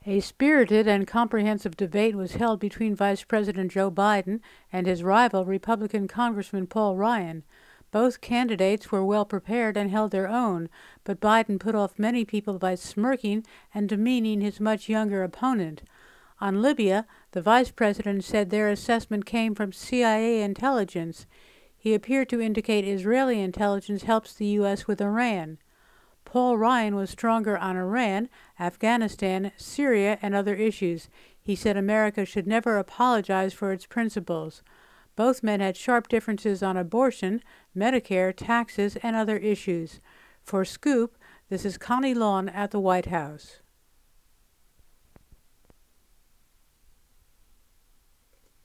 A spirited and comprehensive debate was held between Vice President Joe Biden and his rival, Republican Congressman Paul Ryan. Both candidates were well prepared and held their own, but Biden put off many people by smirking and demeaning his much younger opponent. On Libya, the vice president said their assessment came from CIA intelligence. He appeared to indicate Israeli intelligence helps the U.S. with Iran. Paul Ryan was stronger on Iran, Afghanistan, Syria, and other issues. He said America should never apologize for its principles. Both men had sharp differences on abortion, Medicare, taxes, and other issues. For Scoop, this is Connie Lawn at the White House.